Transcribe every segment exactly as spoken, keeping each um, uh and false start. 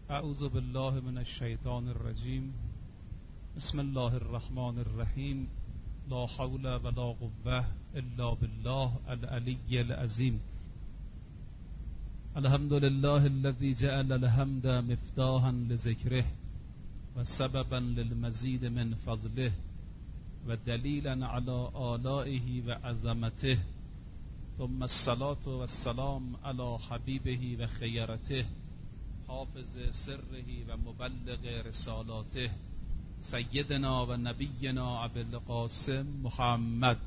اعوذ بالله من الشیطان الرجیم. بسم الله الرحمن الرحیم. لا حول ولا قوة الا بالله العلی العظیم. الحمد لله الذي جعل الحمد مفتاحا لذكره وسببا للمزيد من فضله ودليلا على آلائه وعظمته، ثم الصلاة والسلام على حبيبه وخيرته حافظ سره ومبلغ رسالاته سيدنا ونبينا أبي القاسم محمد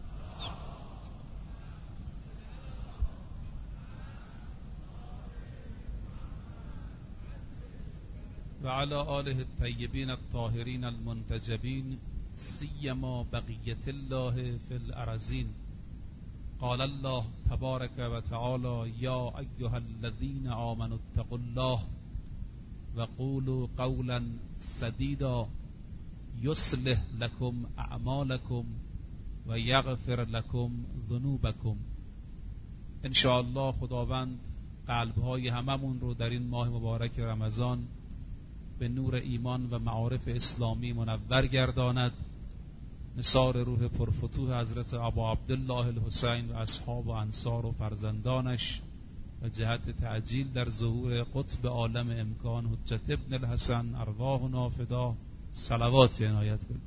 وعلى آله الطيبين الطاهرين المنتجبين سيما بقية الله في الأرضين. قال الله تبارك وتعالى: يا أيها الذين آمنوا اتقوا الله وقولوا قولا سديدا يصلح لكم أعمالكم ويغفر لكم ذنوبكم. ان شاء الله خداوند قلب‌های هممون رو در این ماه مبارک رمضان به نور ایمان و معارف اسلامی منور گرداند. نثار روح پرفتوح حضرت ابا عبدالله الحسین و اصحاب و انصار و فرزندانش و جهت تعجیل در ظهور قطب عالم امکان حجت ابن الحسن ارواحنا فدا صلوات عنایت کنید.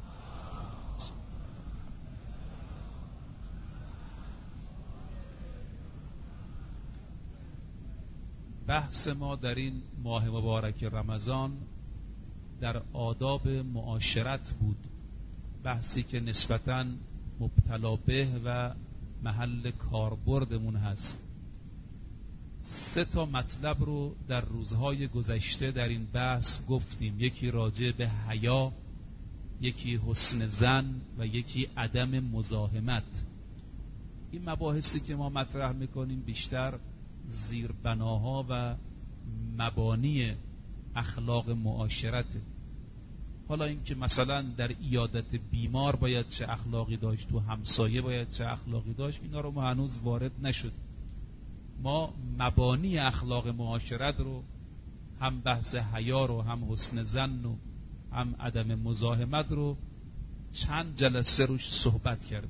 بحث ما در این ماه مبارک رمضان در آداب معاشرت بود، بحثی که نسبتاً مبتلا به و محل کاربردمون هست. سه تا مطلب رو در روزهای گذشته در این بحث گفتیم. یکی راجع به حیا، یکی حسن ظن و یکی عدم مزاحمت. این مباحثی که ما مطرح میکنیم بیشتر زیربناها و مبانی اخلاق معاشرته. حالا اینکه مثلا در عیادت بیمار باید چه اخلاقی داشت، تو همسایه باید چه اخلاقی داشت، اینا رو ما هنوز وارد نشد. ما مبانی اخلاق معاشرت رو، هم بحث حیا رو، هم حسن ظن و هم عدم مزاحمت رو چند جلسه روش صحبت کردیم.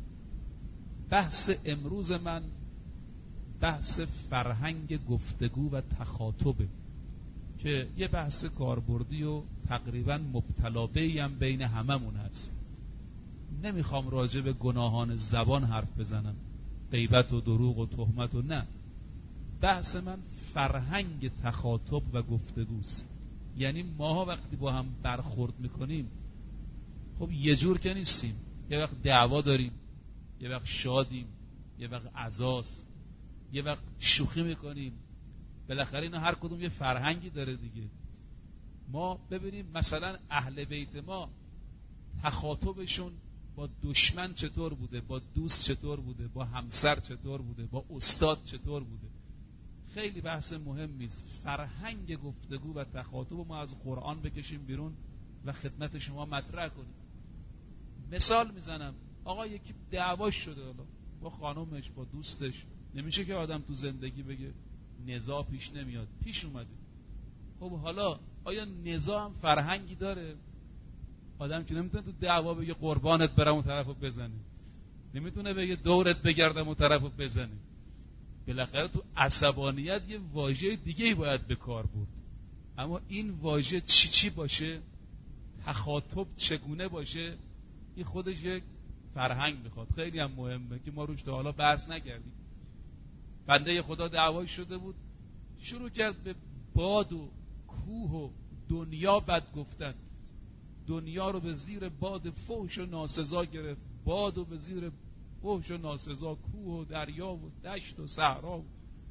بحث امروز من بحث فرهنگ گفتگو و تخاطبه که یه بحث کاربردی و تقریبا مبتلا به‌ای هم بین هممون هست. نمیخوام راجع به گناهان زبان حرف بزنم، غیبت و دروغ و تهمت و نه. بحث من فرهنگ تخاطب و گفتگوست. یعنی ماها وقتی با هم برخورد میکنیم، خب یه جور که نیستیم. یه وقت دعوا داریم، یه وقت شادیم، یه وقت عزاست، یه وقت شوخی میکنیم. بالاخره اینا هر کدوم یه فرهنگی داره دیگه. ما ببینیم مثلا اهل بیت ما تخاطبشون با دشمن چطور بوده، با دوست چطور بوده، با همسر چطور بوده، با استاد چطور بوده. خیلی بحث مهمی است. فرهنگ گفتگو و تخاطب ما از قرآن بکشیم بیرون و خدمت شما مطرح کنیم. مثال میزنم، آقا یکی دعواش شده حالا با خانومش، با دوستش. نمیشه که آدم تو زندگی بگه نزاع پیش نمیاد، پیش اومده. خب حالا آیا نزاع هم فرهنگی داره؟ آدم که نمیتونه تو دعوا بگه قربانت برم اون طرفو بزنه، نمیتونه بگه دورت بگردم اون طرفو بزنه. بالاخره تو عصبانیت یه واژه دیگه‌ای باید به کار برد. اما این واژه چی چی باشه، تخاطب چگونه باشه، این خودش یک فرهنگ میخواد. خیلی هم مهمه که ما روش تا حالا بحث نکردیم. بنده خدا دعوایی شده بود، شروع کرد به باد و کوه و دنیا بد گفتن. دنیا رو به زیر باد فحش و ناسزا گرفت، باد رو به زیر فحش و ناسزا، کوه و دریا و دشت و صحرا.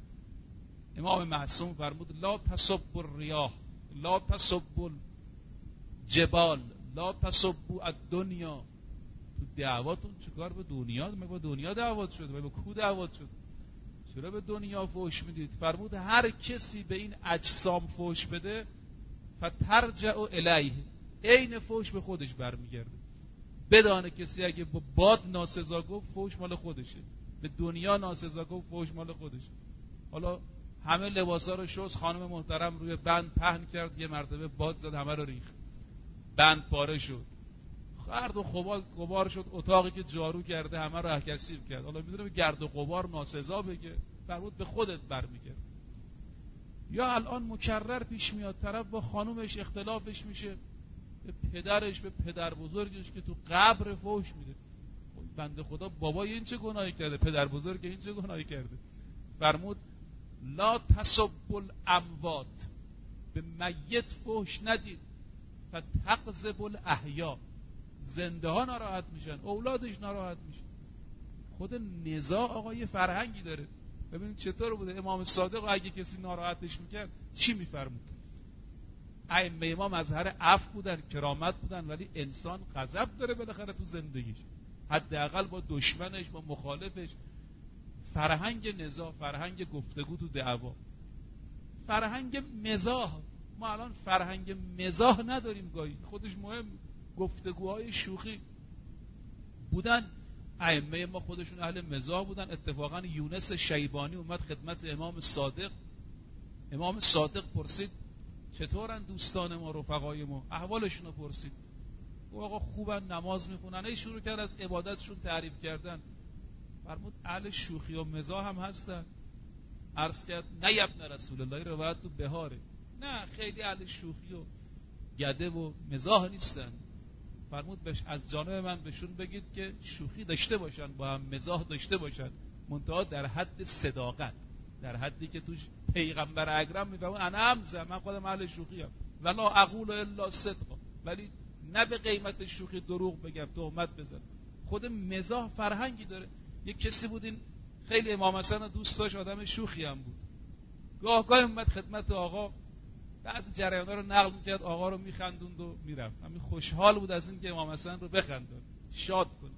امام معصوم فرمود: لا تسبوا الریاح، لا تسبوا الجبال، لا تسبوا الدنیا. تو دعواتون چیکار به دنیا؟ مگه با دنیا دعوات شد؟ مگه با کوه دعوات شد؟ چرا به دنیا فحش میدید؟ فرمود هر کسی به این اجسام فحش بده فترجع الیه، عین فحش به خودش برمیگرده. بدانه کسی اگه با باد ناسزا گفت فحش مال خودشه، به دنیا ناسزا گفت فحش مال خودشه. حالا همه لباسا رو شست، خانم محترم روی بند پهن کرد، یه مرتبه باد زد همه رو ریخت، بند پاره شد، گرد و غبار غبار شد، اتاقی که جارو کرده همه رو کثیف کرد. حالا میدونه گرد و غبار ناسزا بگه، فرمود به خودت برمیگرد. یا الان مکرر پیش میاد طرف با خانومش اختلافش میشه، به پدرش به پدر بزرگش که تو قبر فوش میده. بنده خدا بابای این چه گناهی کرده، پدر بزرگ این چه گناهی کرده؟ فرمود لا تسبوا الاموات، به میت فوش ندید، فتقذبوا الاحیا، زنده ها ناراحت میشن، اولادش ناراحت میشن. خود نزاع آقا یه فرهنگی داره. ببینید چطور بوده امام صادق اگه کسی ناراحتش میکرد چی میفرمود؟ ائمه امام مظهر عفو بودن، کرامت بودن، ولی انسان غضب داره بالاخره تو زندگیش، حداقل با دشمنش، با مخالفش. فرهنگ نزاع، فرهنگ گفتگو تو دعوا، فرهنگ مزاح. ما الان فرهنگ مزاح نداریم، گاهی خودش مهم. گفتگوهای شوخی بودن، ائمه ما خودشون اهل مزاح بودن. اتفاقا یونس شیبانی اومد خدمت امام صادق، امام صادق پرسید چطورن دوستان ما، رفقای ما، احوالشون رو پرسید. او آقا خوبن، نماز میخونن. ای شروع کرد از عبادتشون تعریف کردن. فرمود اهل شوخی و مزاح هم هستن. عرض کرد نه یا ابن رسول الله، روایت تو بهاره، نه خیلی اهل شوخی و گده و مزاح نیستن. فرمود بهش از جانب من بهشون بگید که شوخی داشته باشن، با هم مزاح داشته باشن، منتها در حد صداقت، در حدی که توش پیغمبر اکرم میفهمه انا همزه، من خودم اهل شوخی ام ولا اقول الا صدقا، ولی نه به قیمت شوخی دروغ بگم، تهمت بزن. خود مزاح فرهنگی داره. یک کسی بود این خیلی امام حسن دوست داشت، آدم شوخی هم بود. گاه گاه اومد خدمت آقا، بعد جریانا رو نقل میکرد، آقا رو میخندوند و میرفت. همین خوشحال بود از این که امام حسن رو بخندون، شاد کنه.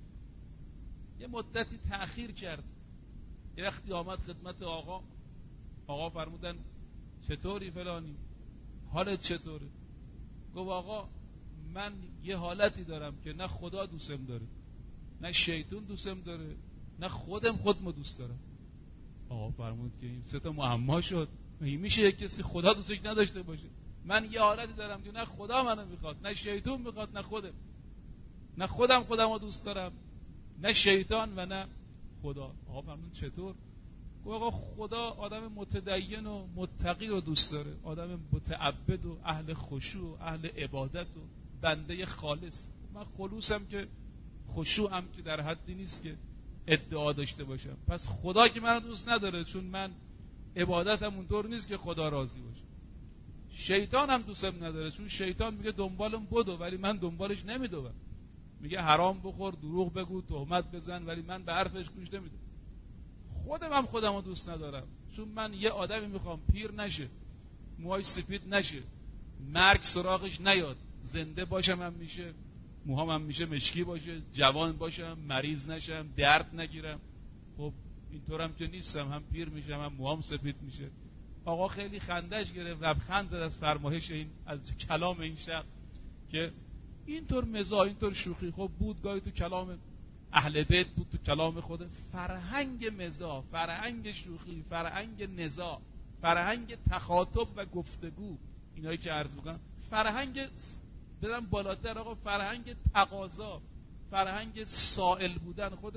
یه مدتی تأخیر کرد، یه وقتی آمد خدمت آقا، آقا فرمودن چطوری فلانی، حالت چطوره؟ گفت آقا من یه حالتی دارم که نه خدا دوستم داره، نه شیطون دوستم داره، نه خودم خودمو دوست دارم. آقا فرمود که این سه تا معما شد. میشه یک کسی خدا دوستش نداشته باشه؟ من یه حالتی دارم که نه خدا منو میخواد، نه شیطون میخواد، نه خودم، نه خودم خودمو دوست دارم، نه شیطان و نه خدا. آقا فرمود چطور؟ گفت آقا خدا آدم متدین و متقی رو دوست داره، آدم متعبد و اهل خشوع و اهل عبادت و بنده خالص. من خلوصم که خشوعم که در حدی نیست که ادعا داشته باشم. پس خدا که منو دوست نداره، چون من عبادتم اونطور نیست که خدا راضی باشه. شیطان هم دوستم نداره، چون شیطان میگه دنبالم بدو، ولی من دنبالش نمیدوم. میگه حرام بخور، دروغ بگو، تهمت بزن، ولی من به حرفش گوش نمیدم. خودم هم خودمو دوست ندارم، چون من یه آدمی میخوام پیر نشه، موهاش سفید نشه، مرگ سراغش نیاد، زنده باشم هم میشه، موهام هم میشه مشکی باشه، جوان باشم، مریض نشم، درد نگیرم. خب اینطورم که نیستم، هم پیر میشم هم موهام سفید میشه. آقا خیلی خندش گرفت، لبخند زد از فرمایش این، از کلام این شخص که اینطور مزاح، اینطور شوخی خب بود گاهی تو کلام اهل بیت، بود تو کلام خود. فرهنگ مزاح، فرهنگ شوخی، فرهنگ نزاع، فرهنگ تخاطب و گفتگو، اینایی که عرض میکنم، فرهنگ بدم بالاتر آقا، فرهنگ تقاضا، فرهنگ سائل بودن. خود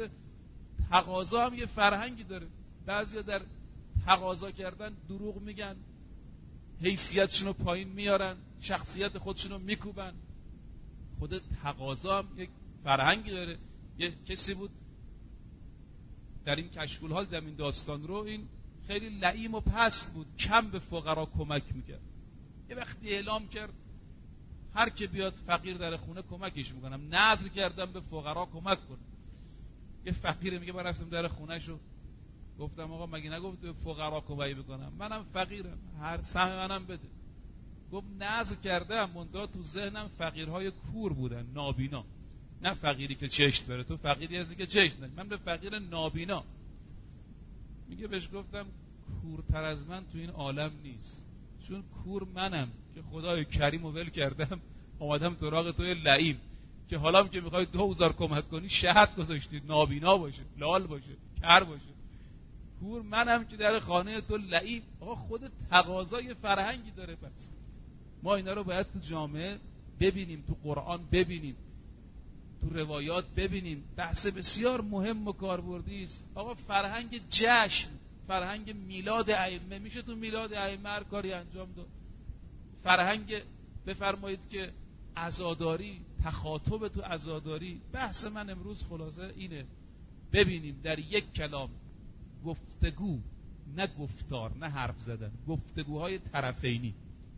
تقاضا هم یه فرهنگی داره. بعضیا در تقاضا کردن دروغ میگن، حیثیتشون رو پایین میارن، شخصیت خودشون رو میکوبن. خود تقاضا هم یک فرهنگی داره. یه کسی بود در این کشکول حال، در این داستان رو، این خیلی لئیم و پست بود، کم به فقرا کمک میکرد. یه وقتی اعلام کرد هر که بیاد فقیر در خونه کمکش میکنم، نذر کردم به فقرا کمک کنم. یه فقیر میگه من رفتم در خونه شو، گفتم آقا مگه نگفت به فقرا کمک بکنم؟ منم فقیرم، هر سهم منم بده. گفت نذر کردم، منتها تو ذهنم فقیرهای کور بودن، نابینا، نه فقیری که چشم بره. تو فقیری هستی که چشم نداری، من به فقیر نابینا. میگه بهش گفتم کورتر از من تو این عالم نیست، چون کور منم که خدای کریم رو ول کردم، آمدم تو راغ توی لعیم که حالا هم که میخوای دو هزار کمک کنی، شهد گذاشتی، نابینا باشه، لال باشه، کر باشه. کور منم که در خانه تو لعیب. آقا خود تقاضای فرهنگی داره. پس ما اینا رو باید تو جامعه ببینیم، تو قرآن ببینیم، تو روایات ببینیم. بحث بسیار مهم و کاربردی است. آقا فرهنگ جشن، فرهنگ میلاد ائمه، میشه تو میلاد ائمه هر کاری انجام داد. فرهنگ بفرمایید که عزاداری، تخاطب تو عزاداری. بحث من امروز خلاصه اینه، ببینیم در یک کلام گفتگو، نه گفتار، نه حرف زدن، گفتگوهای طرفینی،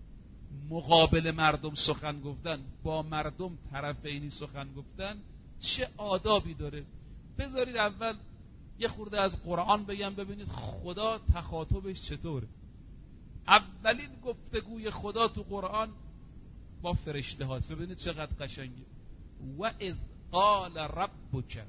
مقابل مردم سخن گفتن، با مردم طرفینی سخن گفتن چه آدابی داره. بذارید اول یه خورده از قرآن بگم ببینید خدا تخاطبش چطوره. اولین گفتگوی خدا تو قرآن با فرشته هاست. ببینید چقدر قشنگه. و اذ قال ربک،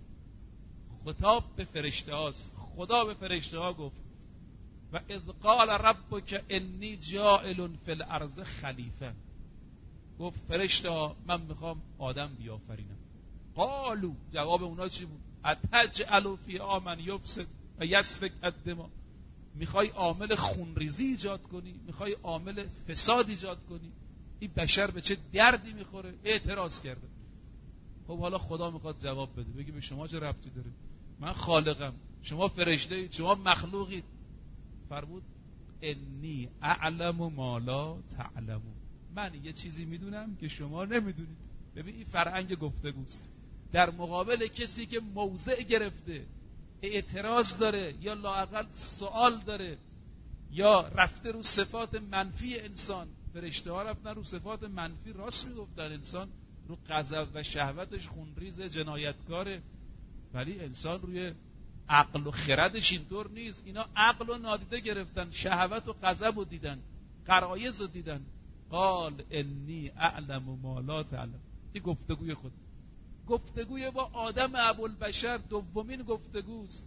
خطاب به فرشته هاست. خدا به فرشته ها گفت و اذ قال ربک انی جاعل فی الارض خلیفه. گفت فرشته ها من میخوام آدم بیافرینم. قالو، جواب اونا چی بود؟ اتجعل فیها من یفسد و یسفک الدماء. میخوای عامل خونریزی ایجاد کنی؟ میخوای عامل فساد ایجاد کنی؟ این بشر به چه دردی میخوره؟ اعتراض کرده. خب حالا خدا میخواد جواب بده، بگی به شما چه ربطی داره؟ من خالقم، شما فرشته اید، شما مخلوقید. فرمود انی اعلم ما لا تعلمون، من یه چیزی میدونم که شما نمیدونید. ببین این فرهنگ گفتگوست در مقابل کسی که موضع گرفته، اعتراض داره یا لااقل سوال داره یا رفته رو صفات منفی انسان. فرشته ها رفتن رو صفات منفی، راست میگفتن انسان رو غضب و شهوتش خونریز جنایتکاره، ولی انسان روی عقل و خردش اینطور نیست. اینا عقل رو نادیده گرفتن، شهوت و غضب رو دیدن، غرایز رو دیدن. قال انی اعلم ما لا تعلم. این گفتگوی خود، گفتگوی با آدم ابوالبشر دومین گفتگوست.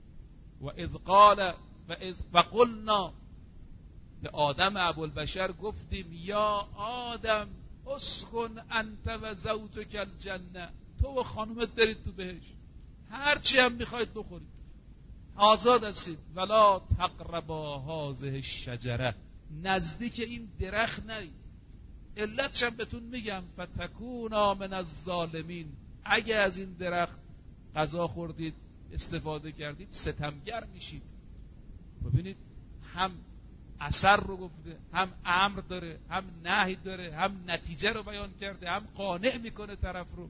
و اذ قال و اذ و قلنا، به آدم ابوالبشر گفتیم یا آدم اسکن انت و زوجک الجنه، تو و خانومت برید تو بهشت، هر چی هم میخواید بخورید، آزاد هستید. ولا تقربا هذه الشجره، نزدیک این درخت نرید. علتش هم بهتون میگم، فتکونا من الظالمین، اگه از این درخت غذا خوردید، استفاده کردید، ستمگر میشید. ببینید هم اثر رو گفته، هم امر داره، هم نهی داره، هم نتیجه رو بیان کرده، هم قانع میکنه طرف رو.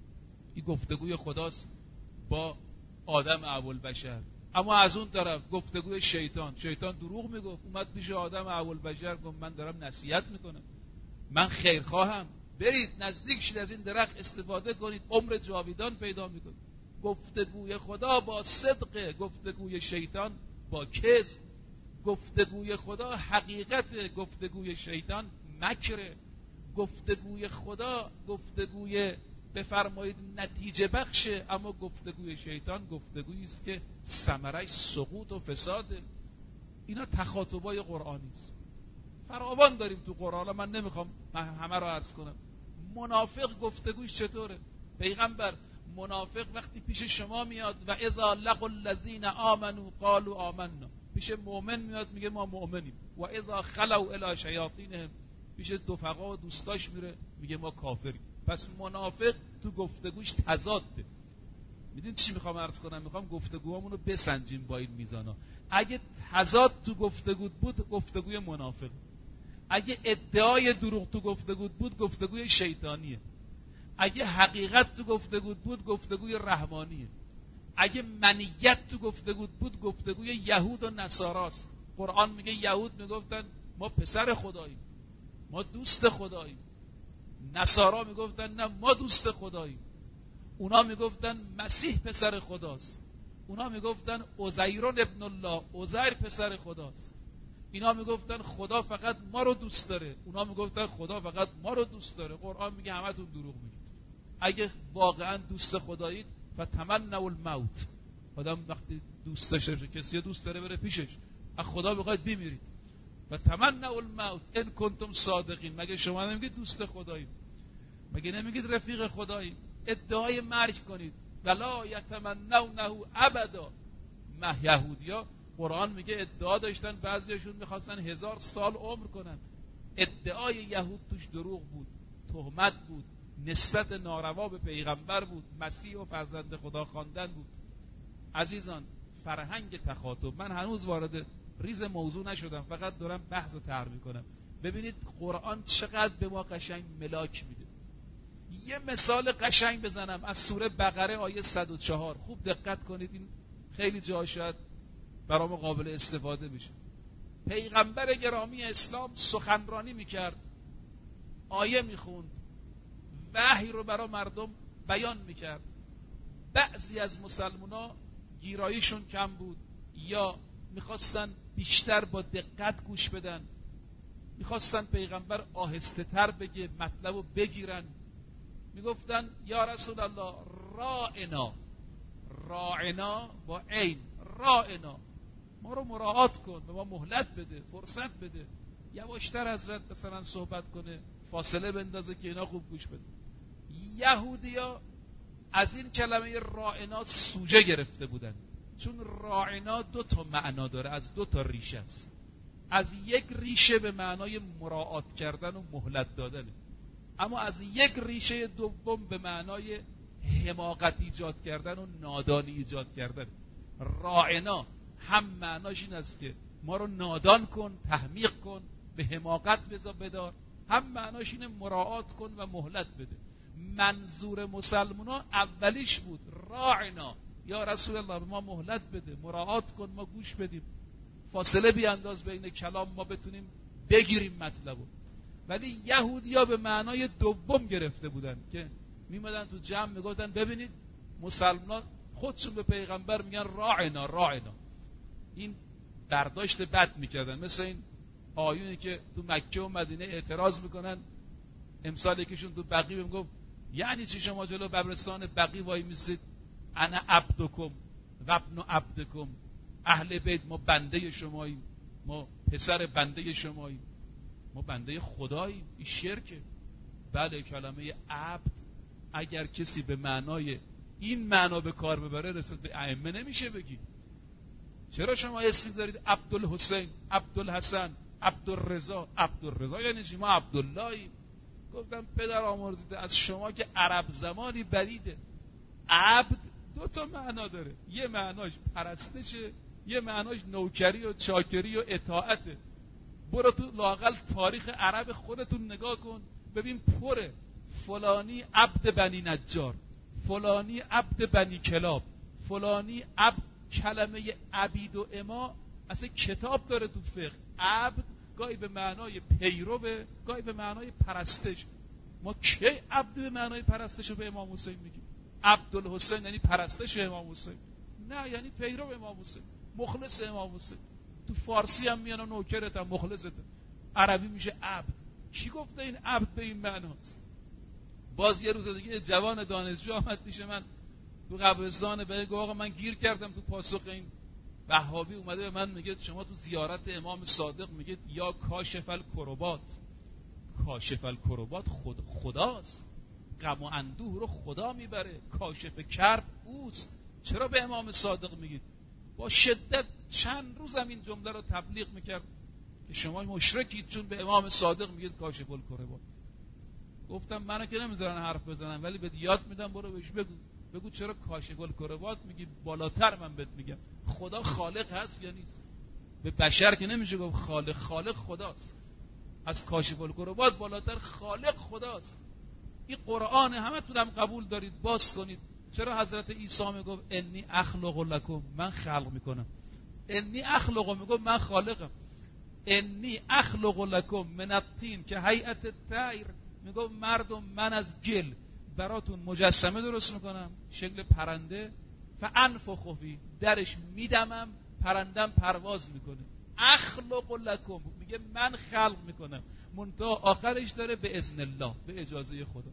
این گفتگوی خداست با آدم ابوالبشر. اما از اون طرف گفتگوی شیطان، شیطان دروغ میگفت، اومد پیش آدم ابوالبشر گفت من دارم نصیحت میکنم، من خیرخواهم، برید نزدیک شید، از این درخت استفاده کنید، عمر جاویدان پیدا میکنید. گفتگوی خدا با صدق، گفتگوی شیطان با کذب. گفتگوی خدا حقیقت، گفتگوی شیطان مکره. گفتگوی خدا گفتگوی بفرمایید نتیجه بخشه، اما گفتگوی شیطان گفتگویی است که ثمرش سقوط و فساده. اینا تخاطبای قرآنی است، فراوان داریم تو قرآن، من نمیخوام من همه رو عرض کنم. منافق گفتگوش چطوره؟ پیغمبر منافق وقتی پیش شما میاد و اذا لقوا الذین آمنوا قالوا آمنا، پیش مؤمن میاد میگه ما مؤمنیم. و اذا خلوا الی شیاطینهم، پیش دفقا و دوستاش میره میگه ما کافریم. پس منافق تو گفتگوش تضاده. میدونید چی میخوام عرض کنم؟ میخوام گفتگوامون رو بسنجیم با این میزانا. اگه تضاد تو گفتگو بود، گفتگوی منافق. اگه ادعای دروغ تو گفتگو بود، گفتگوی شیطانیه. اگه حقیقت تو گفتگو بود، گفتگوی رحمانیه. اگه منیت تو گفتگو بود، گفتگوی یهود و نصاراست. قرآن میگه یهود میگفتن ما پسر خداییم، ما دوست خداییم. نصارا میگفتن نه ما دوست خداییم. اونا میگفتن مسیح پسر خداست، اونا میگفتن عزیر ابن الله، عزیر پسر خداست. اینا میگفتن خدا فقط ما رو دوست داره، اونا میگفتن خدا فقط ما رو دوست داره. قرآن میگه همتون دروغ میگید. اگه واقعا دوست خدایید فتمنوا الموت، آدم وقتی دوست داشته کسی دوست داره بره پیشش، از خدا بخواید بمیرید. فتمنوا الموت ان کنتم صادقین. مگه شما نمیگید دوست خدایید؟ مگه نمیگید رفیق خدایید؟ ادعای مرگ کنید. ولا یتمنونه ابدا. ما یهودیا قرآن میگه ادعا داشتن بعضیاشون میخواستن هزار سال عمر کنن. ادعای یهود توش دروغ بود، تهمت بود، نسبت ناروا به پیغمبر بود، مسیح و فرزند خدا خواندن بود. عزیزان، فرهنگ تخاطب، من هنوز وارد ریز موضوع نشدم، فقط دارم بحث رو طرح میکنم. ببینید قرآن چقدر به ما قشنگ ملاک میده. یه مثال قشنگ بزنم از سوره بقره آیه صد و چهار. خوب دقت کنید، این خیلی جا شاید برای ما قابل استفاده بشه. پیغمبر گرامی اسلام سخنرانی میکرد، آیه میخوند، وحی رو برای مردم بیان میکرد. بعضی از مسلمونا گیراییشون کم بود یا میخواستن بیشتر با دقت گوش بدن، میخواستن پیغمبر آهسته تر بگه، مطلب رو بگیرن. میگفتن یا رسول الله راعنا، راعنا با عین، راعنا، ما رو مراعات کن، به ما مهلت بده، فرصت بده، یواشتر حضرت مثلا صحبت کنه، فاصله بندازه که اینا خوب گوش بده. یهودیا از این کلمه راعنا سوجه گرفته بودن، چون راعنا دو تا معنا داره، از دو تا ریشه است. از یک ریشه به معنای مراعات کردن و مهلت دادن، اما از یک ریشه دوم به معنای حماقت ایجاد کردن و نادانی ایجاد کردن. راعنا هم معناش این است که ما رو نادان کن، تحمیق کن، به حماقت بذار بدار، هم معناش اینه مراعات کن و مهلت بده. منظور مسلمانان اولیش بود راعنا، یا رسول الله به ما مهلت بده، مراعات کن، ما گوش بدیم، فاصله بیانداز بین کلام، ما بتونیم بگیریم مطلبو. ولی یهودیا به معنای دوم گرفته بودن که میمدن تو جمع میگفتن ببینید مسلمان خودشون به پیغمبر میگن راعنا راعنا. این برداشت بد میکردن، مثل این آیونی که تو مکه و مدینه اعتراض میکنن. امسال یکیشون تو بقیع میگفت یعنی چی شما جلو قبرستان بقیع وای میسید، انا عبدکم و ابن عبدکم، اهل بیت ما بنده شماییم، ما پسر بنده شماییم، ما بنده خداییم. این شرکه. بله، کلمه عبد اگر کسی به معنای این معنا به کار ببره رسد به ائمه نمیشه بگی. چرا شما اسم میذارید عبدالحسین، عبدالحسن، عبدالرضا؟ عبدالرضا یعنی چی؟ ما عبداللهیم. گفتم پدر آمرزیده از شما که عرب زمانی بریده. عبد دو تا معنا داره، یه معناش پرستشه، یه معناش نوکری و چاکری و اطاعته. برو تو لااقل تاریخ عرب خودتون نگاه کن ببین، پره فلانی عبد بنی نجار، فلانی عبد بنی کلاب، فلانی عبد. کلمه عبید و اما اصلا کتاب داره تو فقه. عبد گاهی به معنای پیروه، گاهی به معنای پرستش. ما کی عبد به معنای پرستش رو به امام حسین میگیم؟ عبدالحسین یعنی پرستش امام حسین؟ نه، یعنی پیرو امام حسین، مخلص امام حسین. تو فارسی هم میان نوکرت هم مخلصت، عربی میشه عبد. کی گفته این عبد به این معناست؟ باز یه روز دیگه جوان دانشجو آمد پیش من تو قبرستان، به گفت آقا من گیر کردم تو پاسخ این وهابی. اومده به من میگه شما تو زیارت امام صادق میگید یا کاشف الکربات. کاشف الکربات خود خداست، غم و اندوه رو خدا میبره، کاشف کرب اوست. چرا به امام صادق میگید؟ با شدت چند روزم این جمله رو تبلیغ میکرد که شما مشرکید چون به امام صادق میگید کاشف الکربات. گفتم منو که نمیذارن حرف بزنم، ولی بهت یاد میدم، برو بهش بگو بگو چرا کاشف الکربات میگی، بالاتر من بهت میگم خدا خالق هست یا نیست. به بشر که نمیشه گفت خالق، خالق خداست. از کاشف الکربات بالاتر خالق خداست. این قرآن همه تونم قبول دارید، باز کنید. چرا حضرت عیسی میگفت انی اخلق لکم، من خلق میکنم. انی اخلق میگفت من خالقم. انی اخلق لکم من الطین که هیئت الطیر، میگفت مردم من از گل براتون مجسمه درست میکنم شکل پرنده، فانفخ فیه، درش میدمم، پرندم پرواز میکنه. اخلق لکم میگه من خلق میکنم، منتها آخرش داره به اذن الله، به اجازه خدا.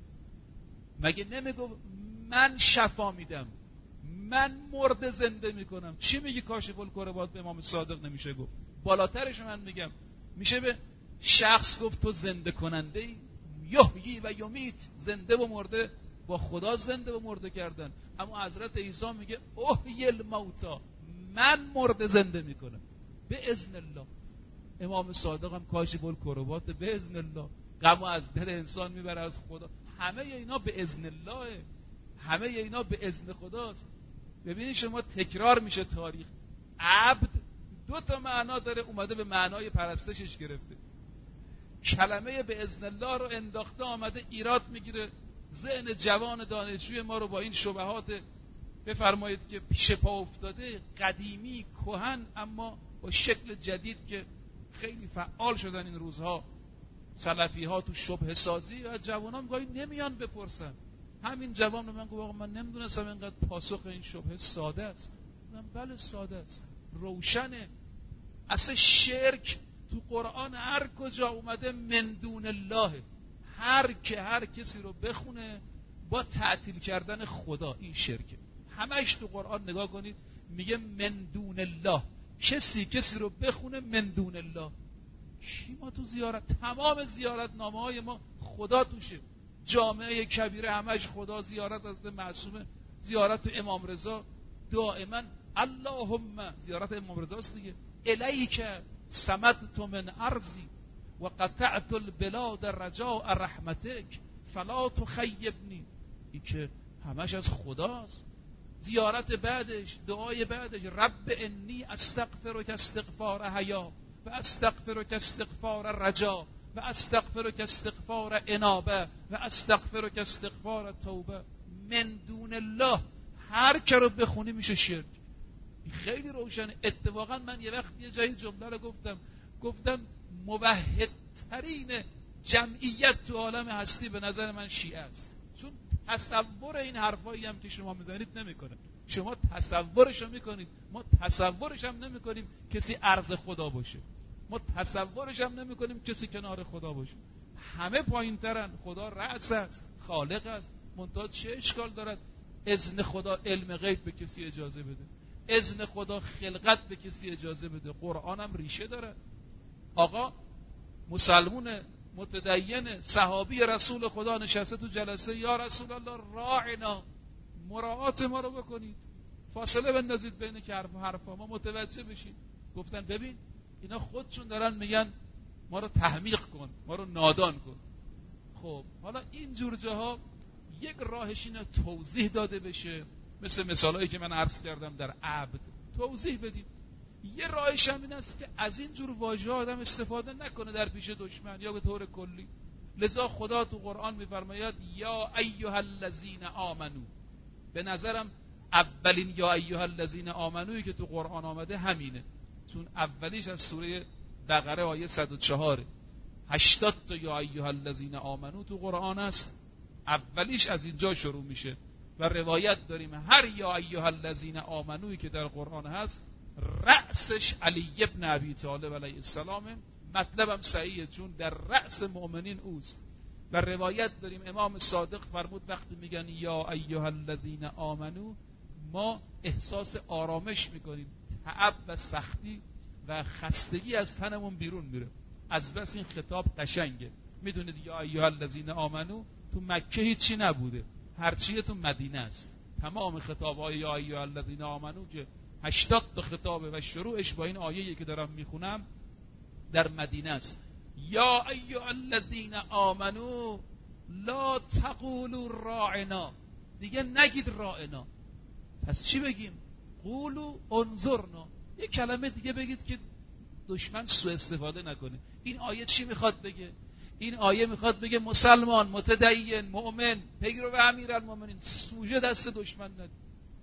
مگه نمیگفت من شفا میدم، من مرده زنده میکنم؟ چی میگی کاشف الکربات به امام صادق نمیشه گفت؟ بالاترش من میگم میشه به شخص گفت تو زنده کننده ای، یحیی و یمیت، زنده و مرده با خدا زنده و مرده کردن. اما حضرت عیسی میگه احیی الموتی، من مرده زنده میکنم به اذن الله. امام صادق هم کاشف الکربات به اذن الله، غمو از دل انسان میبره از خدا. همه اینا به اذن الله، همه اینا به اذن خداست. ببینید شما تکرار میشه تاریخ. عبد دو تا معنا داره، اومده به معنای پرستشش گرفته. کلمه به اذن الله رو انداخته، آمده ایراد میگیره ذهن جوان دانشجوی ما رو با این شبهات بفرمایید که پیش پا افتاده، قدیمی، کهن، اما با شکل جدید که خیلی فعال شدن این روزها سلفی ها تو شبهه سازی. و جوانان گاهی نمیان بپرسن. همین جوان رو من گفت آقا من نمیدونستم اینقدر پاسخ این شبهه ساده است. من بله ساده است، روشنه. اصلا شرک تو قرآن هر کجا اومده من دون الله، هر که هر کسی رو بخونه با تعطیل کردن خدا، این شرکه. همش تو قرآن نگاه کنید میگه من دون الله، کسی کسی رو بخونه من دون الله. کی ما تو زیارت، تمام زیارت نامه های ما خدا توشه. جامعه کبیره همش خدا، زیارت از معصومه، زیارت امام رضا دائما اللهم، زیارت امام رضا است دیگه. الیک سمدت من ارضی و قطعت البلاد رجاء رحمتک فلا تخیبنی. این که همش از خداست. زیارت بعدش، دعای بعدش، رب انی استغفرک استغفار حیا و استغفرک استغفار رجا و استغفرک استغفار انابه و استغفرک استغفار توبه. من دون الله هر که رو بخونی میشه شرک. خیلی روشنه. اتفاقا من یه وقت یه جایی جمله رو گفتم گفتم موحدترین جمعیت تو عالم هستی به نظر من شیعه است. چون تصور این حرفایی هم که شما میزنید نمیکنه. شما تصورش رو میکنید، ما تصورش هم نمیکنیم کسی عرض خدا باشه، ما تصورش هم نمیکنیم کسی کنار خدا باشه. همه پایین ترن. خدا رأس است، خالق است. منتها چه اشکال دارد اذن خدا علم غیب به کسی اجازه بده، اذن خدا خلقت به کسی اجازه بده؟ قرآن هم ریشه داره. آقا مسلمون متدین صحابی رسول خدا نشسته تو جلسه، یا رسول الله راعنا، مراعات ما رو بکنید، فاصله بندازید بین که حرف و حرفا ما متوجه بشیم. گفتن ببین اینا خودشون دارن میگن ما رو تحمیق کن، ما رو نادان کن. خب حالا این جور جاها یک راهش اینه توضیح داده بشه، مثل مثالایی که من عرض کردم در عبد توضیح بدیم. یه راهش هم این است که از این جور واژه‌ها آدم استفاده نکنه در پیش دشمن یا به طور کلی. لذا خدا تو قرآن می‌فرماید یا ایها الذین آمنو. به نظرم اولین یا ایها الذین آمنویی که تو قرآن آمده همینه، چون اولیش از سوره بقره آیه صد و چهار، هشتاد تا یا ایها الذین آمنو تو قرآن است. اولیش از اینجا شروع میشه و روایت داریم هر یا ایها الذین آمنویی که در قرآن هست رأسش علی ابن ابی طالب علیه السلام. مطلبم صحیحه چون در رأس مؤمنین اوست. و روایت داریم امام صادق فرمود وقتی میگن یا ایها الذین آمنو ما احساس آرامش میکنیم، تعب و سختی و خستگی از تنمون بیرون میره. از بس این خطاب قشنگه. میدونید یا ایها الذین آمنو تو مکه هیچی نبوده، هرچیه تو مدینه است. تمام خطاب‌های یا ایها الذین آمنو که هشتاد تا خطابه و شروعش با این آیه‌ای که دارم میخونم در مدینه است. یا ایها الذین آمنو لا تقولوا راعنا، دیگه نگید راعنا. پس چی بگیم؟ قولوا انظرنا. یه کلمه دیگه بگید که دشمن سوء استفاده نکنه. این آیه چی میخواد بگه؟ این آیه میخواد بگه مسلمان، متدین، مؤمن، پیرو امیرالمومنین سوژه دست دشمن نده،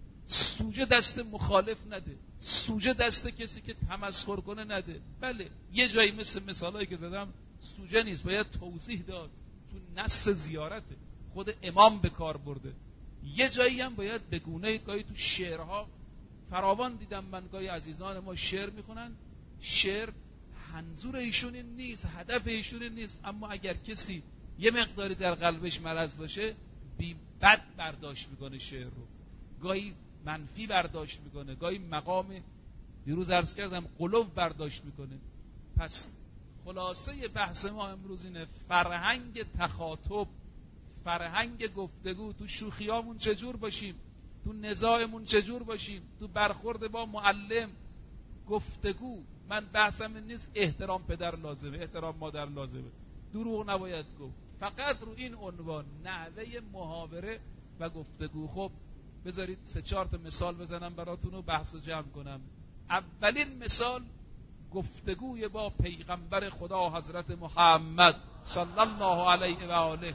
سوژه دست مخالف نده، سوژه دست کسی که تمسخر کنه نده. بله یه جایی مثل مثالایی که زدم سوژه نیست، باید توضیح داد چون نص زیارته، خود امام به کار برده. یه جایی هم باید به گونه گاهی تو شعرها فراوان دیدم من، گاهی عزیزان ما شعر میخونن، شعر منظور ایشون این نیست، هدف ایشون این نیست، اما اگر کسی یه مقداری در قلبش مرض باشه بی بد برداشت میکنه شعر رو، گاهی منفی برداشت میکنه، گاهی مقام دیروز عرض کردم قلوب برداشت میکنه. پس خلاصه بحث ما امروز اینه فرهنگ تخاطب، فرهنگ گفتگو. تو شوخیامون چجور باشیم، تو نزاعمون چجور باشیم، تو برخورد با معلم، گفتگو. من بحثم این نیست احترام پدر لازمه، احترام مادر لازمه، دروغ نباید گفت، فقط رو این عنوان نحوه محاوره و گفتگو. خب بذارید سه چهار تا مثال بزنم براتون و بحث رو جمع کنم. اولین مثال گفتگوی با پیغمبر خدا حضرت محمد صلی الله علیه و آله.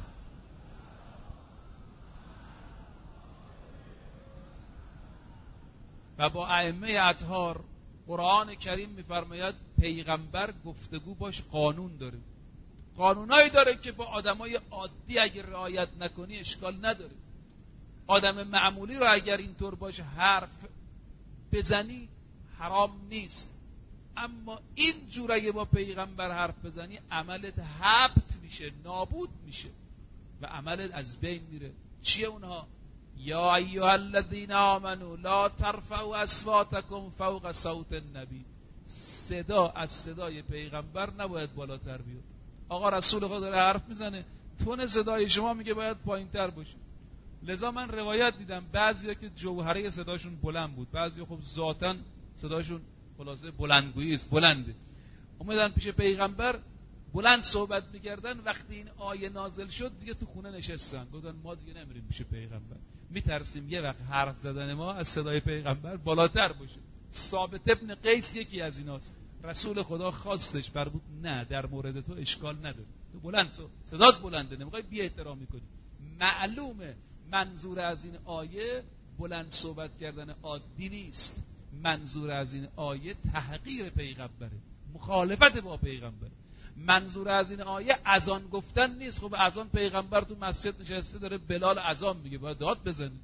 و با ائمه اطهار. قرآن کریم میفرماید پیغمبر گفتگو باش قانون داره، قانونایی داره که با آدمای عادی اگر رعایت نکنی اشکال نداره. آدم معمولی رو اگر اینطور باش حرف بزنی حرام نیست، اما این جور اگه با پیغمبر حرف بزنی عملت حبط میشه، نابود میشه و عملت از بین میره. چیه اونها؟ یا ایها الذین آمنوا لا ترفعوا اصواتکم فوق صوت النبی. صدا از صدای پیغمبر نباید بالاتر بیاد. آقا رسول خدا داره حرف میزنه، تون صدای شما میگه باید پایینتر باشه. لذا من روایت دیدم بعضیا که جوهره صداشون بلند بود، بعضیا خب ذاتاً صداشون خلاصه بلندگویی است، بلنده، اومدن پیش پیغمبر بلند صحبت میکردن. وقتی این آیه نازل شد دیگه تو خونه نشستن، گفتن ما دیگه نمیریم پیش پیغمبر، میترسیم یه وقت حرف زدن ما از صدای پیغمبر بالاتر باشه. ثابت ابن قیس یکی از ایناست. رسول خدا خواستش فرمود نه، در مورد تو اشکال نداره، تو بلند صدات بلنده، نمیخوای بی احترامی کنی. معلومه منظور از این آیه بلند صحبت کردن عادی نیست، منظور از این آیه تحقیر پیغمبره، مخالفت با پیغمبر. منظور از این آیه اذان گفتن نیست. خب اذان پیغمبر تو مسجد نشسته داره بلال اذان میگه، باید داد بزنی.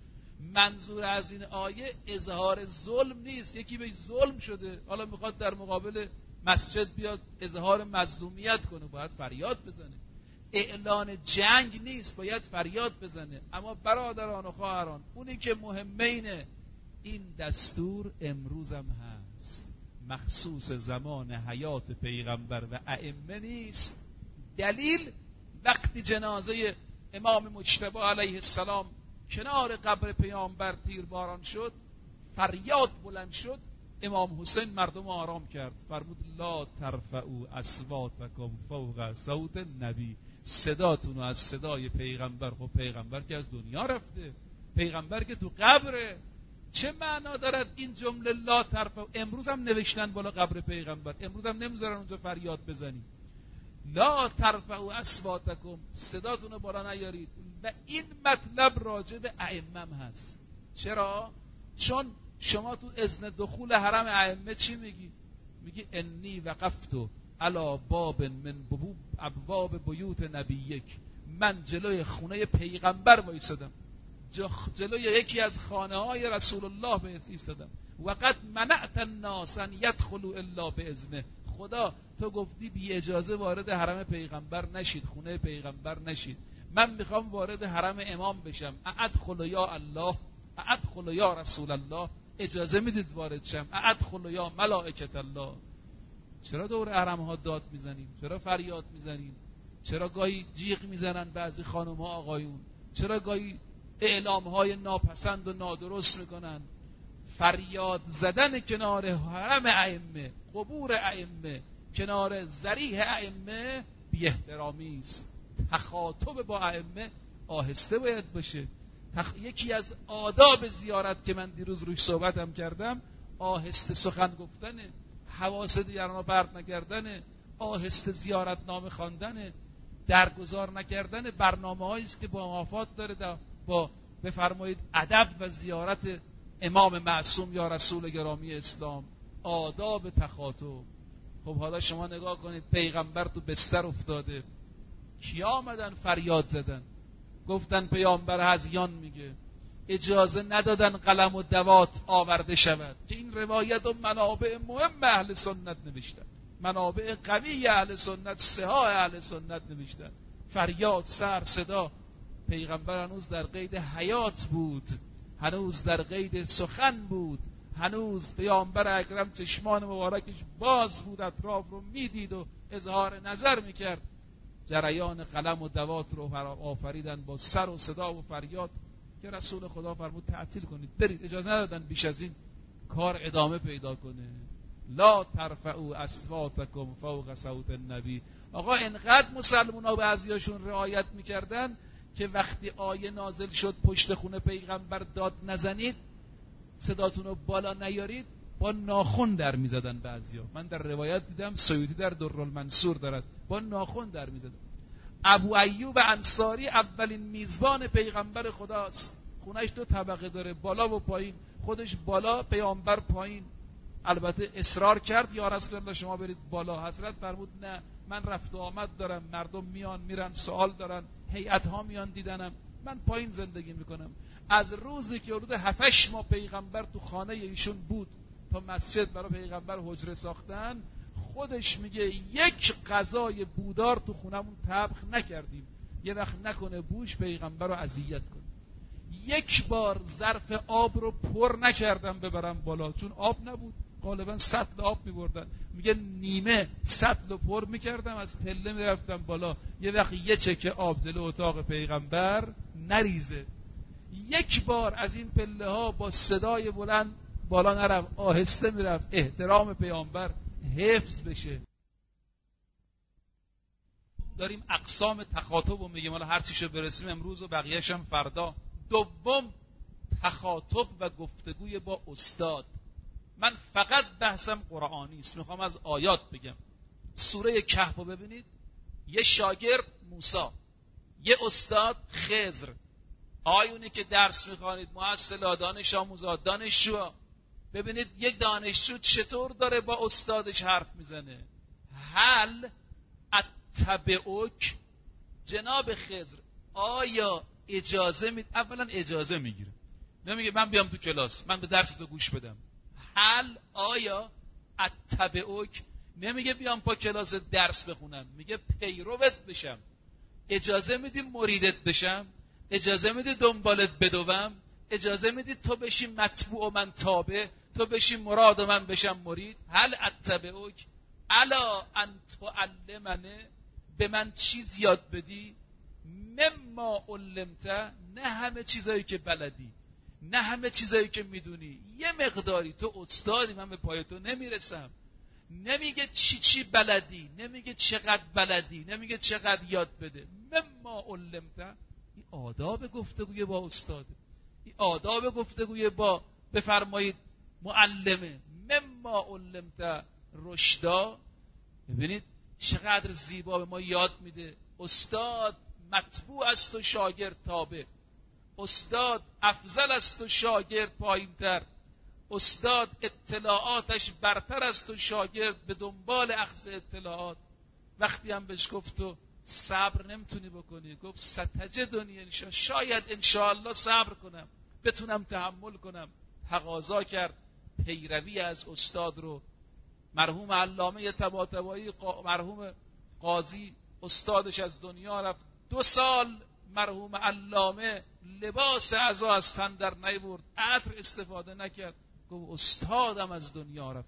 منظور از این آیه اظهار ظلم نیست، یکی به ظلم شده حالا میخواد در مقابل مسجد بیاد اظهار مظلومیت کنه، باید فریاد بزنه. اعلان جنگ نیست، باید فریاد بزنه. اما برادران و خواهران، اونی که مهمه اینه این دستور امروز هم هست، مخصوص زمان حیات پیغمبر و ائمه نیست. دلیل وقتی جنازه امام مجتبی علیه السلام کنار قبر پیامبر تیرباران شد، فریاد بلند شد، امام حسین مردم آرام کرد، فرمود لا ترفعوا اصواتکم فوق صوت النبی. صداتون از صدای پیغمبر. خب پیغمبر که از دنیا رفته، پیغمبر که تو قبره، چه معنا دارد این جمله لا ترفعوا؟ امروز هم نوشتن بالا قبر پیغمبر، امروز هم نمیذارن اونجا فریاد بزنید. لا ترفعوا اصواتکم، صداتون رو بالا نیارید. و این مطلب راجع به ائمه هست. چرا؟ چون شما تو اذن دخول حرم ائمه چی میگی؟ میگی انی وقفتو علی باب من ابواب بیوت نبیک، من جلوی خونه پیغمبر وایسادم، جلوی یکی از خانه های رسول الله به ایستادم. وقد منعت الناس ان يدخلوا الا باذنه. خدا تو گفتی بی اجازه وارد حرم پیغمبر نشید، خونه پیغمبر نشید. من میخوام وارد حرم امام بشم، ادخل یا الله، ادخل یا رسول الله، اجازه میدید وارد شم، ادخل یا ملائکه الله. چرا دور حرم ها داد میزنیم؟ چرا فریاد میزنیم؟ چرا گاهی جیغ میزنن بعضی خانم ها آقایون؟ چرا گاهی اعلام های ناپسند و نادرست میکنن؟ فریاد زدن کنار حرم ائمه، قبور ائمه، کنار ذریح ائمه بی احترامی است. تخاطب با ائمه آهسته باید باشه. تخ... یکی از آداب زیارت که من دیروز روش صحبتم کردم، آهسته سخن گفتنه، حواس دیگران رو پرت نکردنه، آهسته زیارت نامه خواندنه، درگذار نکردن برنامه‌هایی که با موافات داره با بفرمایید ادب و زیارت امام معصوم یا رسول گرامی اسلام. آداب تخاطب. خب حالا شما نگاه کنید، پیغمبر تو بستر افتاده، کیا آمدن فریاد زدن؟ گفتن پیامبر هذیان میگه، اجازه ندادن قلم و دوات آورده شود که این روایت و منابع مهم اهل سنت نوشتن، منابع قوی اهل سنت، صحاح اهل سنت نوشتن. فریاد، سر صدا. پیغمبر هنوز در قید حیات بود، هنوز در قید سخن بود، هنوز پیامبر اکرم چشمان مبارکش باز بود، اطراف رو میدید و اظهار نظر میکرد. جریان قلم و دوات رو آفریدن با سر و صدا و فریاد که رسول خدا فرمود تعطیل کنید، برید. اجازه ندادن بیش از این کار ادامه پیدا کنه. لا ترفعوا اصواتکم فوق صوت النبی. آقا انقدر مسلمونا بعضیاشون رعایت میکردن که وقتی آیه نازل شد پشت خونه پیغمبر داد نزنید، صداتون رو بالا نیارید، با ناخن در میزدن بعضیا. من در روایت دیدم، سیوطی در درالمنصور دارد، با ناخن در میزدن. ابو ایوب انصاری اولین میزبان پیغمبر خداست، خونش دو طبقه داره، بالا و پایین، خودش بالا، پیامبر پایین. البته اصرار کرد یا رسول الله شما برید بالا. حضرت فرمود نه، من رفت و آمد دارم، مردم میان میرن سوال دارن، هیئت ها میان دیدنم، من پایین زندگی میکنم. از روزی که حدود هفتش ماه پیغمبر تو خانه ایشون بود تا مسجد برای پیغمبر حجره ساختن، خودش میگه یک غذای بودار تو خونمون طبخ نکردیم یه وقت نکنه بوش پیغمبر رو اذیت کنه. یک بار ظرف آب رو پر نکردم ببرم بالا، چون آب نبود، غالبا سطل آب میبردن. میگه نیمه سطل رو پر میکردم، از پله میرفتم بالا، یه وقت یه چکه آب دل اتاق پیغمبر نریزه. یک بار از این پله ها با صدای بلند بالا نرفت، آهسته میرفت، احترام پیامبر حفظ بشه. داریم اقسام تخاطب رو میگیم، حالا هر چیشو برسیم امروز و بقیه‌اش هم فردا. دوم، تخاطب و گفتگوی با استاد. من فقط بحثم قرآنی است، میخوام از آیات بگم. سوره کهف رو ببینید، یه شاگرد موسی، یه استاد خضر. آیونی که درس میخوانید، محصلا، دانش آموزا، دانشجو، ببینید یک دانشجو چطور داره با استادش حرف میزنه. هل اتبعک، جناب خضر آیا اجازه می اولا اجازه میگیره، نمیگه من بیام تو کلاس، من به درس تو گوش بدم. هل آیا اتبعک، نمیگه بیام پا کلاس درس بخونم، میگه پیروت بشم. اجازه میدی مریدت بشم؟ اجازه میدی دنبالت بدوم؟ اجازه میدی تو بشی متبوع و من تابع، تو بشی مراد و من بشم مرید؟ هل اتبعک الا ان تعلمنه، به من چیز یاد بدی؟ مما علمت، نه همه چیزایی که بلدی، نه همه چیزایی که میدونی، یه مقداری. تو استادی، من به پای تو نمیرسم. نمیگه چی چی بلدی، نمیگه چقدر بلدی، نمیگه چقدر یاد بده. مما علمت، این آداب گفتگوی با استاده، این آداب گفتگوی با بفرمایید معلمه. مما علمت رشدا، ببینید چقدر زیبا به ما یاد میده. استاد متبوع است و شاگرد تابع، استاد افضل است و شاگرد پایینتر، استاد اطلاعاتش برتر است و شاگرد به دنبال اخذ اطلاعات. وقتی هم بهش گفت تو صبر نمیتونی بکنی، گفت ستجدنی انشاء، شاید انشاءالله صبر کنم، بتونم تحمل کنم. تقاضا کرد پیروی از استاد رو. مرحوم علامه طباطبایی، مرحوم قاضی، استادش از دنیا رفت، دو سال مرحوم علامه لباس عزا از تن در نیورد، عطر استفاده نکرد، گفت استادم از دنیا رفت.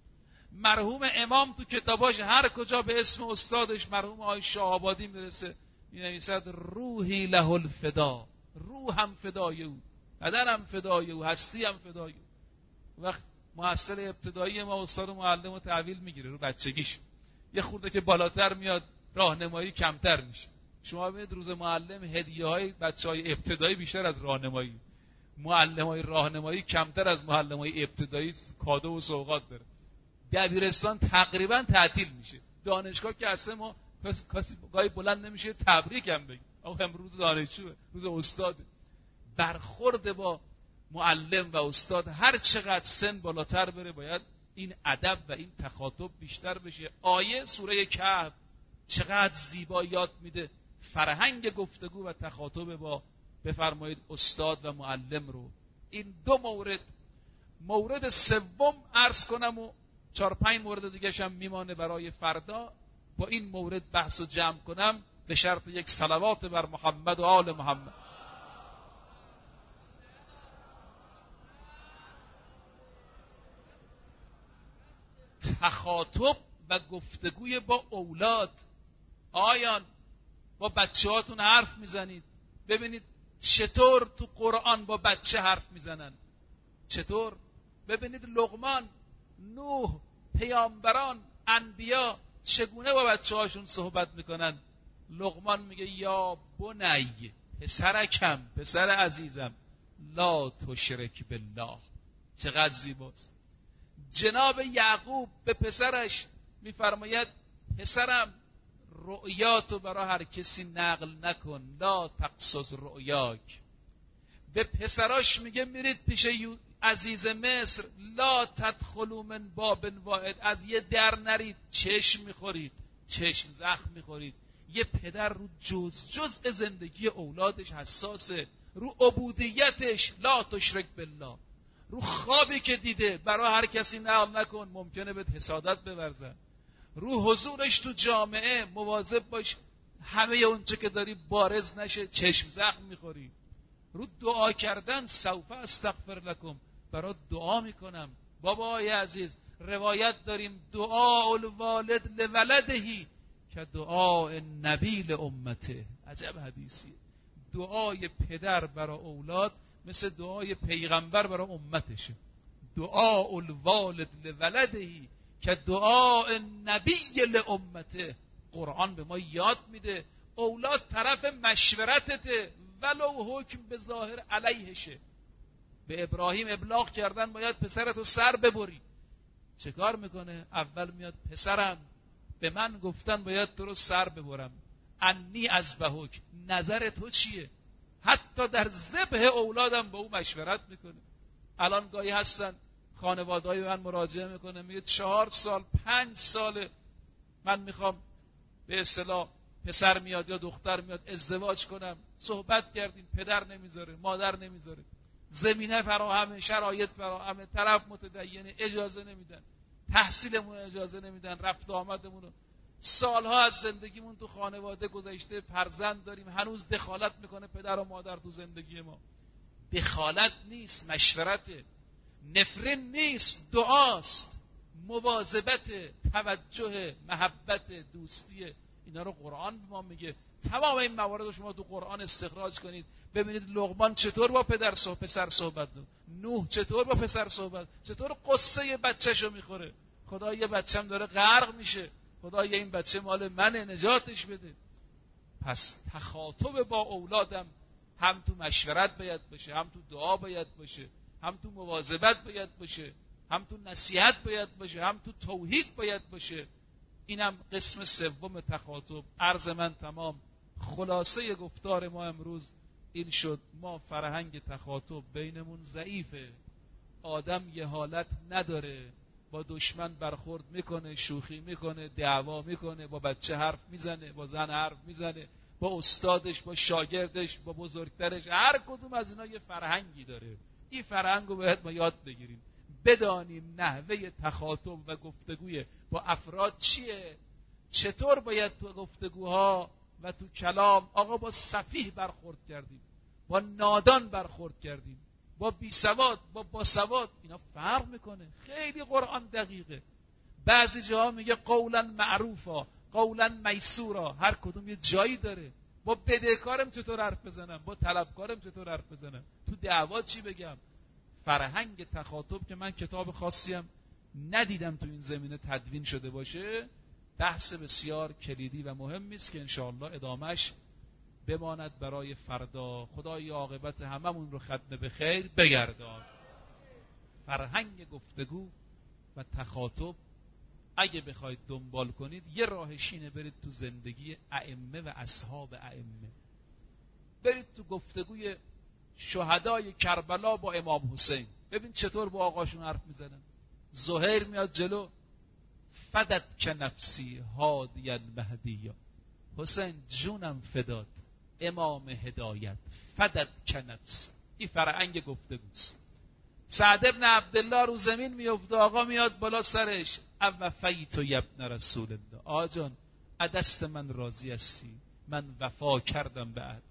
مرحوم امام تو کتاباش هر کجا به اسم استادش مرحوم آقای شاه‌آبادی میرسه می‌نویسد روحی له الفدا، روحم فدای او، بدنم فدای او، هستی هم فدای او. وقت محصل ابتدایی ما استاد و معلم رو تحویل میگیره رو بچگیش، یه خورده که بالاتر میاد راهنمایی کمتر میشه. شما ببینید روز معلم هدیه‌های بچهای ابتدایی بیشتر از راهنمایی، معلمای راهنمایی کمتر از معلمای ابتدایی کادو و سوغات داره. دبیرستان تقریبا تعطیل میشه، دانشگاه که اصلا ما کسی گاهی بلند نمیشه تبریک هم بگیم، آقا امروز دانشجوه، روز استاد. برخورد با معلم و استاد هر چقدر سن بالاتر بره باید این ادب و این تخاطب بیشتر بشه. آیه سوره کهف چقدر زیبا یاد میده فرهنگ گفتگو و تخاطب با بفرمایید استاد و معلم رو. این دو مورد. مورد سوم عرض کنم و چهار پنج مورد دیگه هم میمانه برای فردا، با این مورد بحث و جمع کنم به شرط یک صلوات بر محمد و آل محمد. تخاطب و گفتگوی با اولاد. آیان با بچه هاتون حرف میزنید، ببینید چطور تو قرآن با بچه حرف میزنن؟ چطور؟ ببینید لقمان، نوح، پیامبران، انبیا چگونه با بچه هاشون صحبت میکنن. لقمان میگه یا بنی، پسرکم، پسر عزیزم، لا تشرک بالله. چقدر زیباست. جناب یعقوب به پسرش میفرماید پسرم رؤیاتو برای هر کسی نقل نکن، لا تقصص رؤیاک. به پسراش میگه میرید پیش عزیز مصر، لا تدخلوا من باب واحد، از یه در نرید، چشم میخورید، چشم زخم میخورید. یه پدر رو جز جزء زندگی اولادش حساسه، رو عبودیتش، لا تشرک بالله. رو خوابی که دیده برای هر کسی نقل نکن، ممکنه بهت حسادت بورزن. رو حضورش تو جامعه مواظب باش همه اونچه که داری بارز نشه، چشم زخم میخوری. رو دعا کردن، سوف استغفر لکم، برای دعا میکنم. بابای عزیز روایت داریم دعا الوالد لولدهی که دعا نبی لامته. عجب حدیثیه. دعای پدر برای اولاد مثل دعای پیغمبر برای امتشه. دعا الوالد لولدهی که دعا نبی لامته. قرآن به ما یاد میده اولاد طرف مشورتته، ولو حکم به ظاهر علیهشه. به ابراهیم ابلاغ کردن باید پسرتو سر ببری. چه کار میکنه؟ اول میاد پسرم به من گفتن باید تو رو سر ببرم، انی اذبحک، نظر تو چیه؟ حتی در ذبح اولادم با او مشورت میکنه. الان گاهی هستن خانواده‌های من مراجعه میکنه، میگه چهار سال پنج سال من میخوام به اصطلاح پسر میاد یا دختر میاد ازدواج کنم، صحبت کردیم، پدر نمیذاره، مادر نمیذاره، زمینه فراهمه، شرایط فراهمه، طرف متدینه، اجازه نمیدن، تحصیلمون اجازه نمیدن، رفت و آمدمون. سالها از زندگیمون تو خانواده گذشته، فرزند داریم، هنوز دخالت میکنه پدر و مادر تو زندگی ما. دخالت نیست، مشورته. نفرین نیست، دعاست، مواظبت، توجه، محبت، دوستی. اینا رو قرآن به ما میگه. تمام این موارد رو شما تو قرآن استخراج کنید، ببینید لقمان چطور با پدر صحبت، پسر صحبت دو. نوح چطور با پسر صحبت، چطور قصه بچه‌شو میخوره. خدا یه بچه‌م داره غرق میشه، خدا یه این بچه مال منه، نجاتش بده. پس تخاطب با اولادم هم تو مشورت باید باشه، هم تو دعا باید باشه، هم تو مواظبت باید باشه، هم تو نصیحت باید باشه، هم تو توحید باید باشه. اینم قسم سوم تخاطب. عرض من تمام. خلاصه گفتار ما امروز این شد، ما فرهنگ تخاطب بینمون ضعیفه. آدم یه حالت نداره، با دشمن برخورد میکنه، شوخی میکنه، دعوا میکنه، با بچه حرف میزنه، با زن حرف میزنه، با استادش، با شاگردش، با بزرگترش. هر کدوم از اینا یه فرهنگی داره. این فرهنگ رو باید ما یاد بگیریم، بدانیم نحوه تخاطب و گفتگوی با افراد چیه، چطور باید تو گفتگوها و تو کلام. آقا با سفیه برخورد کردیم، با نادان برخورد کردیم، با بی سواد، با باسواد، اینا فرق میکنه. خیلی قرآن دقیقه. بعضی جاها میگه قولا معروفا، قولا میسورا، هر کدوم یه جایی داره. با بدهکارم چطور حرف بزنم، با طلبکارم چطور حرف بزنم، تو دعوا چی بگم. فرهنگ تخاطب که من کتاب خاصی هم ندیدم تو این زمینه تدوین شده باشه، بحث بسیار کلیدی و مهمی است که انشاءالله ادامش بماند برای فردا. خدای عاقبت هممون رو ختم به خیر بگردان. فرهنگ گفتگو و تخاطب اگه بخواید دنبال کنید، یه راهش اینه برید تو زندگی ائمه و اصحاب ائمه، برید تو گفتگوی شهدای کربلا با امام حسین، ببین چطور با آقاشون حرف میزنن. زهیر میاد جلو، فدت که نفسی هادی مهدیا، حسین جونم فدات امام هدایت، فدت که نفسی. این فرهنگ گفتگوست. سعد ابن عبدالله رو زمین میفته، آقا میاد بالا سرش، او فیت و یبن رسول الله، آقا جان ادست من راضی هستی، من وفا کردم به عهد.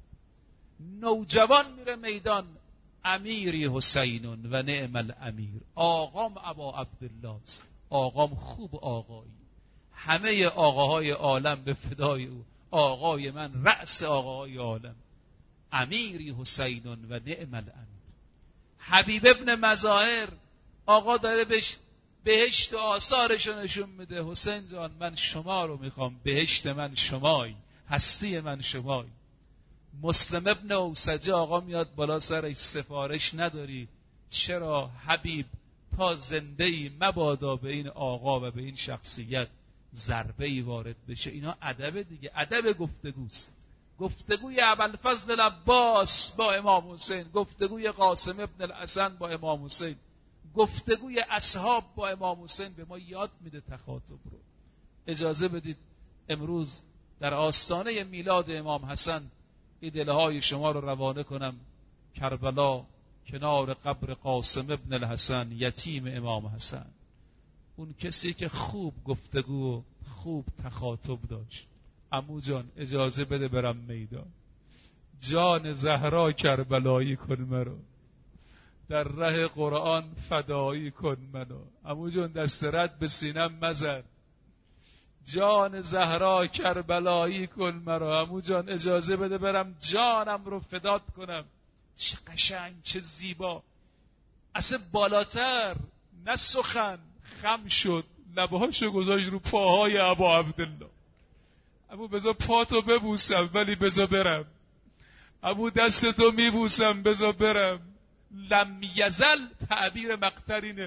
نوجوان میره میدان، امیری حسین و نعم الامیر، آقام ابا عبدالله است، آقام خوب آقایی، همه آقاهای عالم به فدای او، آقای من رأس آقاهای عالم. امیری حسین و نعم الامیر. حبیب ابن مظاهر آقا داره بهش بهشت و آثارش رو نشون میده. حسین جان من شما رو میخوام، بهشت من شمایی، هستی من شمایی. مسلم ابن اوسجه آقا میاد بالا سرش، سفارش نداری؟ چرا حبیب؟ تا زنده ای مبادا به این آقا و به این شخصیت ضربه ای وارد بشه. اینا ادب دیگه، ادب گفتگوست. گفتگوی ابوالفضل العباس با امام حسین، گفتگوی قاسم ابن الحسن با امام حسین، گفتگوی اصحاب با امام حسین به ما یاد میده تخاطب رو. اجازه بدید امروز در آستانه میلاد امام حسن این دلهای شما رو روانه کنم کربلا، کنار قبر قاسم ابن الحسن یتیم امام حسن. اون کسی که خوب گفتگو، خوب تخاطب داشت. عمو جان اجازه بده برم میدان، جان زهرا کربلایی کن مرا، در ره قرآن فدایی کن منو. عمو جان دست رد به سینم مزن، جان زهرا کربلایی کن مرا. عمو جان اجازه بده برم جانم رو فدات کنم. چه قشنگ، چه زیبا. اصلا بالاتر نه سخن، خم شد، لبهاشو گذاشت رو پاهای ابا عبدالله. ابو بذار پاتو ببوسم ولی بذار برم، ابو دستتو میبوسم بذار برم. لم یزل تعبیر مقترینه،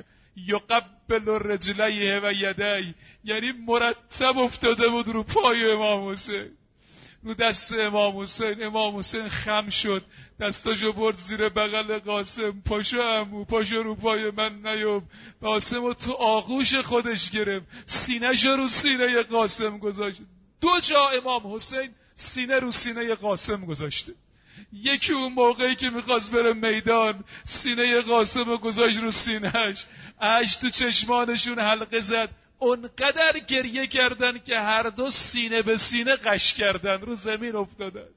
یقبل رجلیه و یدی، یعنی مرتب افتاده بود رو پای امام حسین، رو دست امام حسین. امام حسین خم شد، دستاشو برد زیر بغل قاسم. پاشو عمو، پاشو رو پای من نیوم. قاسمو تو آغوش خودش گرفت، سینه‌شو رو سینه قاسم گذاشت. دو جا امام حسین سینه رو سینه قاسم گذاشته. یکی اون موقعی که میخواست بره میدان، سینه قاسم رو گذاشت رو سینهش، اشک تو چشمانشون حلقه زد. اونقدر گریه کردن که هر دو سینه به سینه قش کردن، رو زمین افتادن.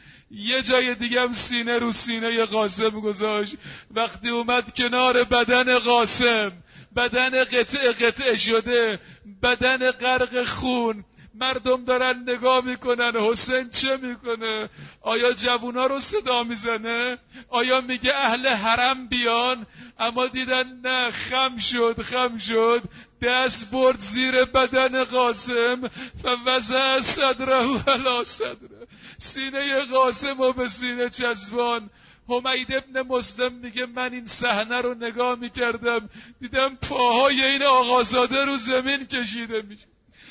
یه جای دیگه هم سینه رو سینه قاسم گذاشت. وقتی اومد کنار بدن قاسم، بدن قطع قطع شده، بدن غرق خون، مردم دارن نگاه میکنن حسین چه میکنه. آیا جوونا رو صدا میزنه؟ آیا میگه اهل حرم بیان؟ اما دیدن نه، خم شد خم شد دست برد زیر بدن قاسم، فوضع صدره علی صدره، سینه قاسم رو به سینه چسبان. حمید ابن مسلم میگه من این صحنه رو نگاه میکردم، دیدم پاهای این آقازاده رو زمین کشیده میشه.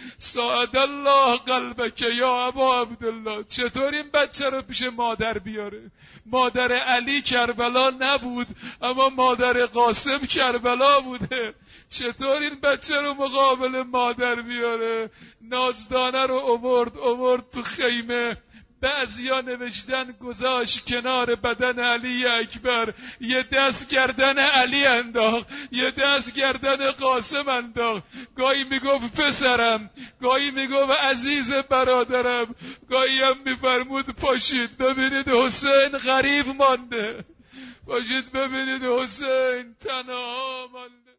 ساعد الله قلبک یا ابا عبدالله. چطور این بچه رو پیش مادر بیاره؟ مادر علی کربلا نبود، اما مادر قاسم کربلا بوده. چطور این بچه رو مقابل مادر بیاره؟ نازدانه رو آورد آورد تو خیمه. بعضیا نوشتن گذاشت کنار بدن علی اکبر، یه دست گردن علی انداخت، یه دست گردن قاسم انداخت. گاهی میگفت پسرم، گاهی میگفت عزیز برادرم، گاهی هم میفرمود پاشید ببینید حسین غریب مانده، پاشید ببینید حسین تنها مانده.